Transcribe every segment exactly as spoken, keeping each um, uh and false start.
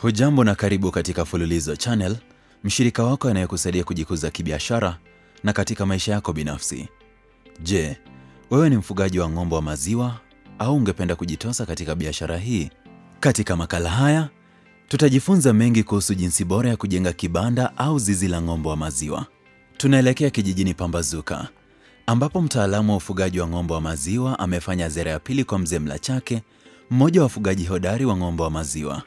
Hujambo na karibu katika Fululizo Channel, mshirika wako anayekusaidia kujikuza kibiashara na katika maisha yako binafsi. Je, wewe ni mfugaji wa ng'ombe wa maziwa au ungependa kujitosa katika biashara hii? Katika makala haya, tutajifunza mengi kuhusu jinsi bora ya kujenga kibanda au zizi la ng'ombe wa maziwa. Tunaelekea kijijini Pambazuka, ambapo mtaalamu wa ufugaji wa ng'ombe wa maziwa amefanya ziara ya pili kwa mzee Mlachake, mmoja wa wafugaji hodari wa ng'ombe wa maziwa.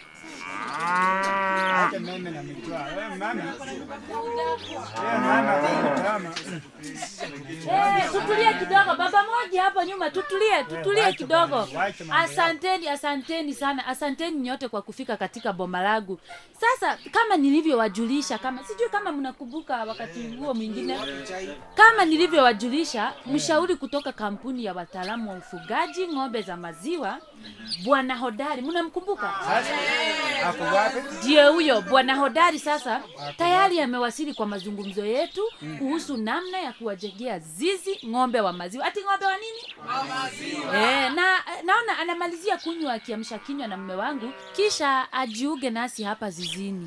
Eh, tutulie kidogo baba moja hapa nyuma, tutulie, tutulie kidogo. Asanteni, asanteni sana. Asanteni nyote kwa kufika katika boma langu. Sasa kama nilivyowajulisha, kama sijui kama mnakumbuka wakati huo mwingine, kama nilivyowajulisha, mshauri kutoka kampuni ya wataalamu wa ufugaji ng'ombe za maziwa, Bwana Hodari, mnamkumbuka? Hapo wapi? Ndiye huyo Bwana Hodari. Sasa tayari amewasili kwa mazungumzo yetu kuhusu namna ya kuwajengea zizi ng'ombe wa maziwa. Ati ng'ombe wa nini? Wa maziwa. Eh, na naona anamalizia kunywa kiamsha kinywa na mume wangu, kisha ajiuge nasi hapa zizini.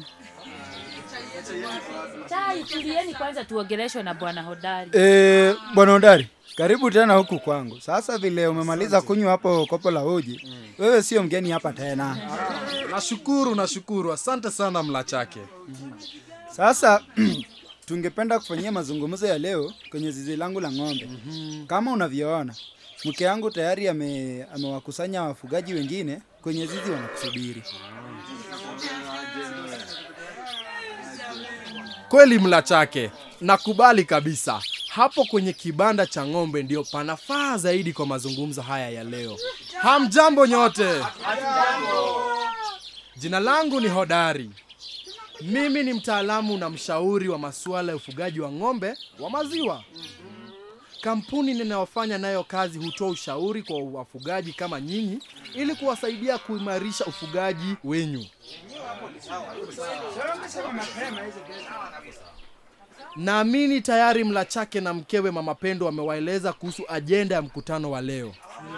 Tai, tulieni kwanza tuogeleshwe na Bwana Hodari. Eh, Bwana Hodari, karibu tena huku kwangu. Sasa vile umemaliza kunywa hapo kopo la uji, mm. wewe sio mgeni hapa tena. Nashukuru, nashukuru. Asante sana Mlachake. Sasa tungependa kufanyia mazungumzo ya leo kwenye zizi langu la ng'ombe. Mm-hmm. Kama unavyoona, mke wangu tayari ame amewakusanya wafugaji wengine kwenye zizi wanakusubiri. Kweli Mlachake, nakubali kabisa. Hapo kwenye kibanda cha ng'ombe ndio panafaa zaidi kwa mazungumzo haya ya leo. Hamjambo nyote. Jina langu ni Hodari. Mimi ni mtaalamu na mshauri wa masuala ya ufugaji wa ng'ombe wa maziwa. Kampuni ninayofanya nayo kazi hutoa ushauri kwa wafugaji kama nyinyi ili kuwasaidia kuimarisha ufugaji wenyu. Naamini tayari Mlachake na mkewe Mama Pendo wamewaeleza kuhusu ajenda ya mkutano wa leo.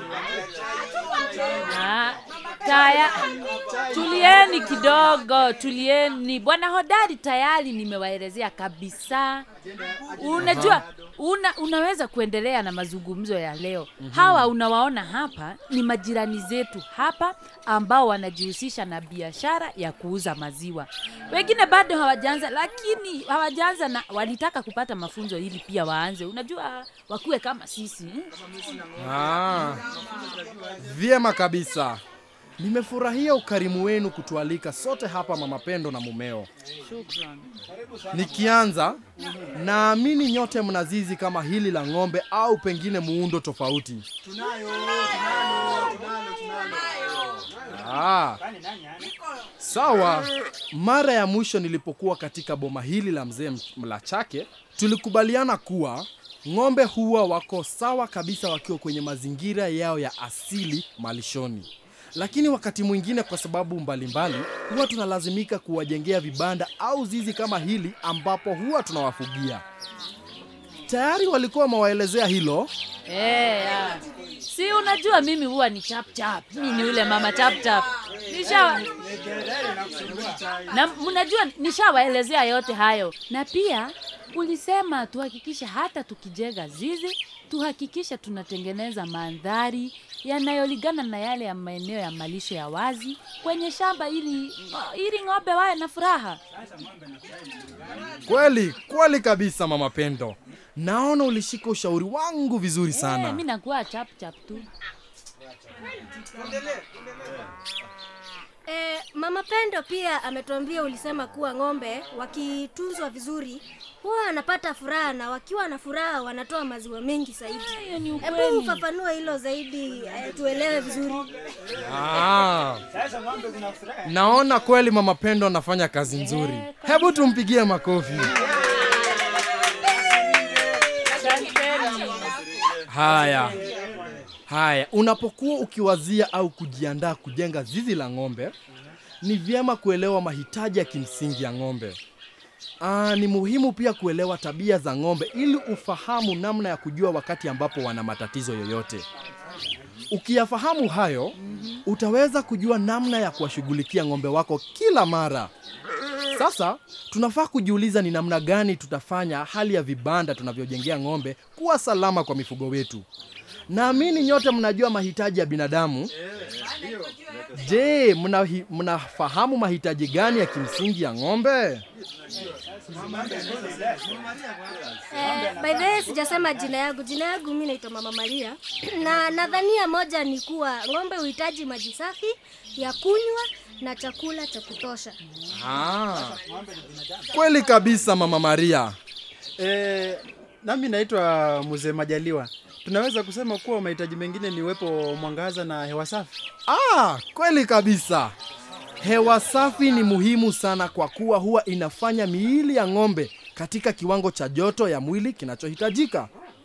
Ah, taya, tulieni kidogo, tulieni. Bwana Hodari tayari nimewaelezea kabisa. Unajua, una, unaweza kuendelea na mazungumzo ya leo. Mm-hmm. Hawa unawaona hapa ni majirani zetu hapa ambao wanajihusisha na biashara ya kuuza maziwa. Wengine bado hawajaanza, lakini hawajaanza na walitaka kupata mafunzo ili pia waanze. Unajua wakuwe kama sisi. Ah. Vyema kabisa. Nimefurahia ukarimu wenu kutualika sote hapa Mama Pendo na mumeo. Shukrani. Nikianza, naamini nyote mnazizi kama hili la ng'ombe au pengine muundo tofauti. Tunayo, tunayo, tunayo, tunayo. Ah. Sawa. Mara ya mwisho nilipokuwa katika boma hili la mzee Mlachake, tulikubaliana kuwa ng'ombe huwa wako sawa kabisa wakiwa kwenye mazingira yao ya asili malishoni. Lakini wakati mwingine kwa sababu mbalimbali huwa tunalazimika kuwajengea vibanda au zizi kama hili ambapo huwa tunawafugia. Tayari walikuwa wamewaelezea hilo? Eh, ya. Si unajua mimi huwa ni chap chap. Mimi ni yule mama chap chap. Nisha Na mnajua nishawaelezea yote hayo. Na pia ulisema tuhakikisha hata tukijenga zizi, tuhakikisha tunatengeneza mandhari yanayolingana na yale ya maeneo ya malisho ya wazi kwenye shamba ili ili ng'ombe wawe na furaha. Kweli, kweli kabisa Mama Pendo. Naona ulishika ushauri wangu vizuri sana. Eh, mimi nakuwa chap chap tu. Eh, Mama Pendo pia ametuambia ulisema kuwa ng'ombe wakitunzwa vizuri huwa anapata furaha, na wakiwa na furaha wanatoa maziwa mengi zaidi. Hebu ufafanue hilo zaidi, eh, tuelewe vizuri. Ah. Naona kweli Mama Pendo anafanya kazi nzuri. Hebu tumpigie makofi. Haya. Haya, unapokuwa ukiwazia au kujiandaa kujenga zizi la ng'ombe, ni vyema kuelewa mahitaji ya kimsingi ya ng'ombe. Ah, ni muhimu pia kuelewa tabia za ng'ombe ili ufahamu namna ya kujua wakati ambapo wana matatizo yoyote. Ukiyafahamu hayo, utaweza kujua namna ya kuwashughulikia ng'ombe wako kila mara. Sasa, tunafaa kujiuliza ni namna gani tutafanya hali ya vibanda tunavyojengea ng'ombe kuwa salama kwa mifugo wetu. Naamini nyote mnajua mahitaji ya binadamu. Je, mnahi, mnafahamu mahitaji gani ya kimsingi ya ng'ombe? Eh, by the way, sijasema jina yangu. Jina yangu mimi naitwa Mama Maria. Na nadhania moja ni kuwa ng'ombe huhitaji maji safi ya kunywa na chakula cha kutosha. Ah. Kweli kabisa Mama Maria. Eh, nami naitwa Mzee Majaliwa. Tunaweza kusema kuwa mahitaji mengine ni uwepo mwangaza na hewa safi. Ah, kweli kabisa. Hewa safi ni muhimu sana kwa kuwa huwa inafanya miili ya ng'ombe katika kiwango cha joto ya mwili kinachohitajika.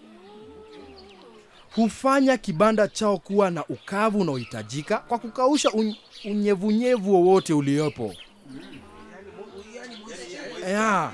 Hufanya kibanda chao kuwa na ukavu unaohitajika kwa kukausha un- unyevunyevu wowote uliopo. Yeah.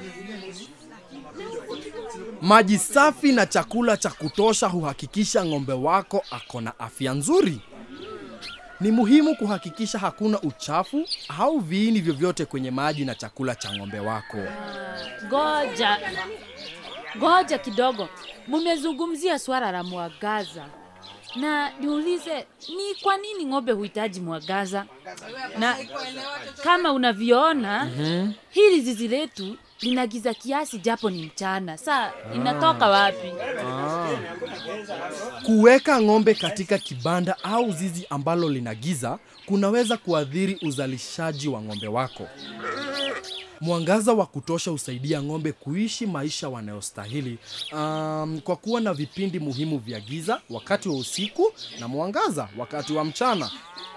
Maji safi na chakula cha kutosha huhakikisha ng'ombe wako ako na afya nzuri. Ni muhimu kuhakikisha hakuna uchafu au viini vyovyote kwenye maji na chakula cha ng'ombe wako. Goja. Goja kidogo. Mumezungumzia swala la mwangaza. Na niulize, ni kwa nini ng'ombe huhitaji mwangaza? Na kama unavyoona, mm-hmm. hili zizi letu lina giza kiasi japo ni mchana. Saa inatoka wapi? Ah. Kuweka ng'ombe katika kibanda au zizi ambalo lina giza kunaweza kuathiri uzalishaji wa ng'ombe wako. Mwangaza wa kutosha husaidia ng'ombe kuishi maisha wanayostahili um, kwa kuwa na vipindi muhimu vya giza wakati wa usiku na mwangaza wakati wa mchana.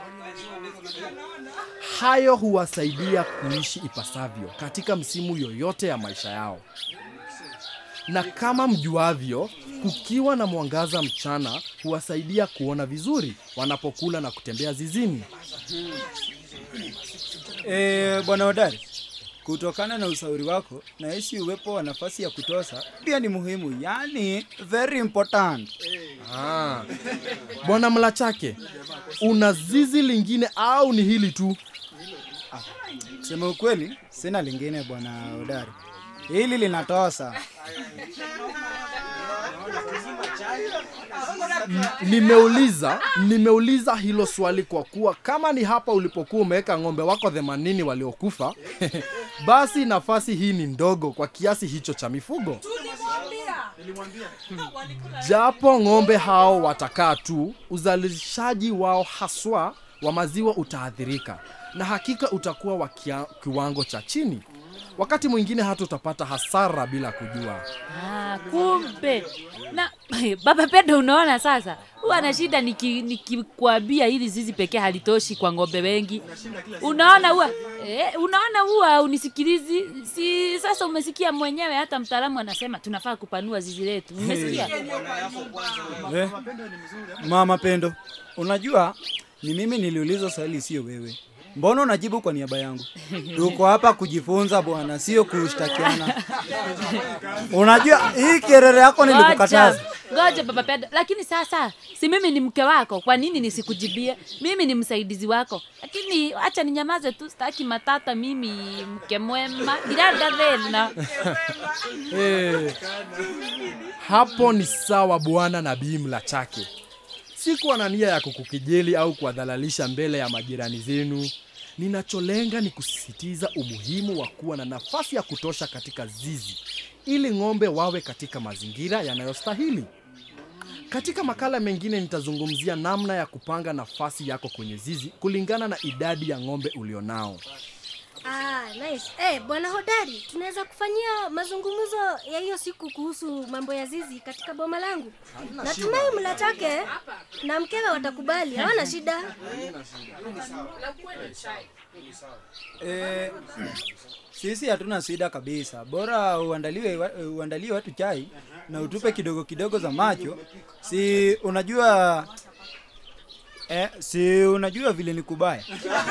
Hayo huwasaidia kuishi ipasavyo katika msimu yoyote ya maisha yao. Na kama mjuavyo, kukiwa na mwangaza mchana huwasaidia kuona vizuri wanapokula na kutembea zizini. Eh, Bwana Hodari, kutokana na ushauri wako, nahisi uwepo wa nafasi ya kutosha pia ni muhimu, yani very important. Ah. Bwana Mlachake, una zizi lingine au ni hili tu? Kusema ukweli, sina lingine Bwana Hodari. Hili linatosha. Nimeuliza, nimeuliza hilo swali kwa kuwa kama ni hapa ulipokuwa umeweka ng'ombe wako themanini waliokufa, basi nafasi hii ni ndogo kwa kiasi hicho cha mifugo. Japo ng'ombe hao watakaa tu, uzalishaji wao haswa wa maziwa utaathirika na hakika utakuwa wa kia, kiwango cha chini. Wakati mwingine hata utapata hasara bila kujua. Ah, kumbe. Na Baba Pedro, unaona sasa? Huwa na shida nikikwambia niki hili zizi pekee halitoshi kwa ng'ombe wengi. Unaona huwa eh, unaona huwa unisikilizi. Si sasa umesikia mwenyewe hata mtaalamu anasema tunafaa kupanua zizi letu. Umesikia? Eh, Mama Pendo, unajua ni mimi niliuliza swali sio wewe. Mbona unajibu kwa niaba yangu? Tuko hapa kujifunza bwana, sio kushtakiana. Unajua hii kelele yako nilikukataza. Ngoja Baba Pedro, lakini sasa si mimi ni mke wako, kwa nini nisikujibie? Mimi ni msaidizi wako. Lakini acha ninyamaze tu, sitaki matata, mimi mke mwema. Dada Vena. Eh. Hapo ni sawa Bwana Nabii Mlachake. Sikuwa na nia ya kukukejeli au kuwadhalalisha mbele ya majirani zenu. Ninacholenga ni kusisitiza umuhimu wa kuwa na nafasi ya kutosha katika zizi ili ng'ombe wawe katika mazingira yanayostahili. Katika makala mengine nitazungumzia namna ya kupanga nafasi yako kwenye zizi kulingana na idadi ya ng'ombe ulionao. Ah, nice. Eh, Bwana Hodari, tunaweza kufanyia mazungumzo ya hiyo siku kuhusu mambo ya zizi katika boma langu. Natumai Mlachake na mkewe watakubali, hawana shida. Eh, sisi hatuna shida kabisa. Bora uandaliwe uandalie watu chai na utupe kidogo kidogo za macho. Si unajua eh, si unajua vile ni kubaya.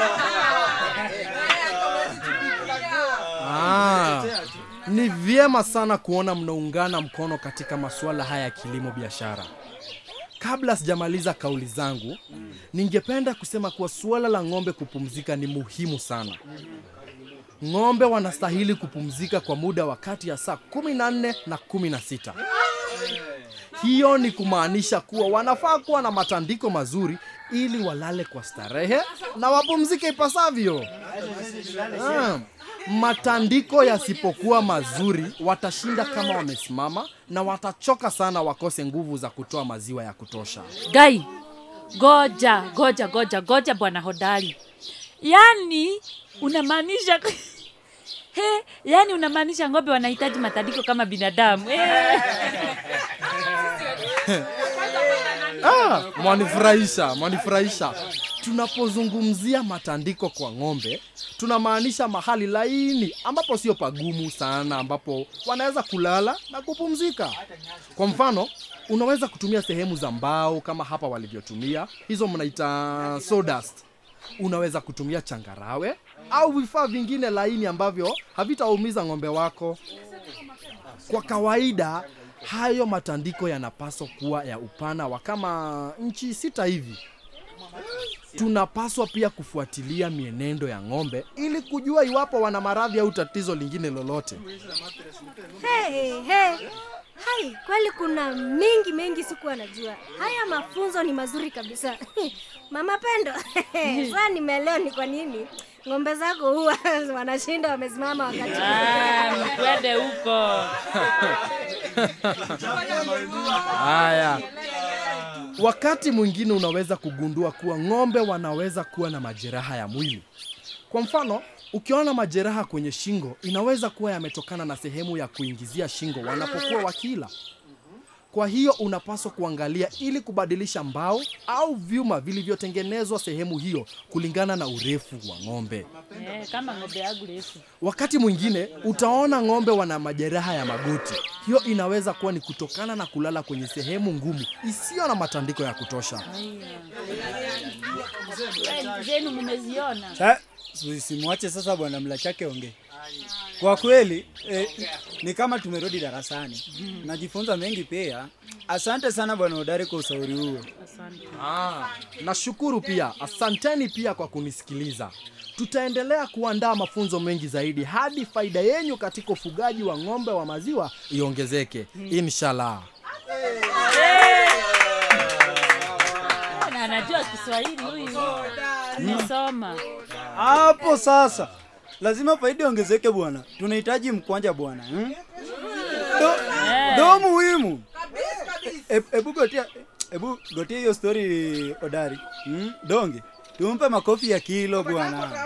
Ah, ni vyema sana kuona mnaungana mkono katika masuala haya ya kilimo biashara. kabla sijamaliza kauli zangu, ningependa kusema kuwa suala la ng'ombe kupumzika ni muhimu sana. Ng'ombe wanastahili kupumzika kwa muda wa kati ya saa kumi na nne na kumi na sita. Hiyo ni kumaanisha kuwa wanafaa kuwa na matandiko mazuri ili walale kwa starehe na wapumzike ipasavyo. Ah, matandiko yasipokuwa mazuri watashinda kama wamesimama na watachoka sana wakose nguvu za kutoa maziwa ya kutosha. Gai, goja, goja, goja, goja bwana hodari. Yaani unamaanisha he, yaani unamaanisha ng'ombe wanahitaji matandiko kama binadamu. Eh. Ah, mwanifurahisha, mwanifurahisha. Tunapozungumzia matandiko kwa ng'ombe, tunamaanisha mahali laini ambapo sio pagumu sana, ambapo wanaweza kulala na kupumzika. Kwa mfano, unaweza kutumia sehemu za mbao kama hapa walivyotumia. Hizo mnaita sawdust. Unaweza kutumia changarawe au vifaa vingine laini ambavyo havitaumiza ng'ombe wako. Kwa kawaida, hayo matandiko yanapaswa kuwa ya upana wa kama inchi sita hivi. Tunapaswa pia kufuatilia mienendo ya ng'ombe ili kujua iwapo wana maradhi au tatizo lingine lolote. Hey, hey. Hai, kweli kuna mengi mengi sikuwa najua. Haya mafunzo ni mazuri kabisa. Mama Pendo, sasa nimeelewa ni kwa nini ng'ombe zako huwa wanashinda wamesimama wakati. Ah, twende huko. Haya. Wakati mwingine unaweza kugundua kuwa ng'ombe wanaweza kuwa na majeraha ya mwili. Kwa mfano, ukiona majeraha kwenye shingo, inaweza kuwa yametokana na sehemu ya kuingizia shingo wanapokuwa wakila. Kwa hiyo unapaswa kuangalia ili kubadilisha mbao au vyuma vilivyotengenezwa sehemu hiyo kulingana na urefu wa ng'ombe. Eh, kama ng'ombe yangu refu. Wakati mwingine utaona ng'ombe wana majeraha ya magoti. Hiyo inaweza kuwa ni kutokana na kulala kwenye sehemu ngumu isiyo na matandiko ya kutosha. Zenu mmeziona? Sa, simwache sasa bwana Mlachake ongee. Kwa kweli eh, ni kama tumerudi darasani. Najifunza mengi pia. Asante sana bwana hodari kwa ushauri huo. Asante. Ah, nashukuru pia. Asanteni pia kwa kunisikiliza. Tutaendelea kuandaa mafunzo mengi zaidi hadi faida yenu katika ufugaji wa ng'ombe wa maziwa iongezeke. Inshallah. Na anajua Kiswahili huyu. Amesoma. Hapo sasa. Lazima faida iongezeke bwana. Tunahitaji mkwanja bwana. Hmm? Do, do muhimu. Ebu gotia, ebu gotia hiyo story hodari. Hmm? Donge. Tumpe makofi ya kilo bwana.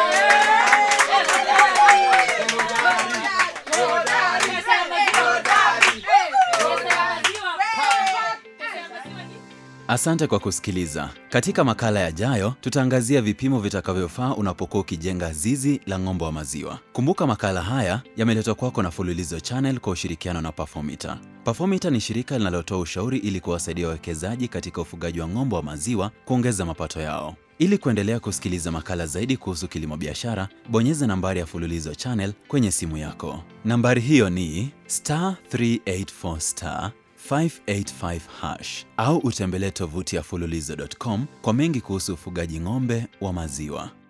Asante kwa kusikiliza. Katika makala yajayo, tutaangazia vipimo vitakavyofaa unapokuwa ukijenga zizi la ng'ombe wa maziwa. Kumbuka makala haya yameletwa kwako na Fululizo Channel kwa ushirikiano na Performita. Performita ni shirika linalotoa ushauri ili kuwasaidia wawekezaji katika ufugaji wa ng'ombe wa maziwa kuongeza mapato yao. Ili kuendelea kusikiliza makala zaidi kuhusu kilimo biashara, bonyeza nambari ya Fululizo Channel kwenye simu yako. Nambari hiyo ni star three eight four star five eight five hash au utembelee tovuti ya fululizo dot com kwa mengi kuhusu ufugaji ng'ombe wa maziwa.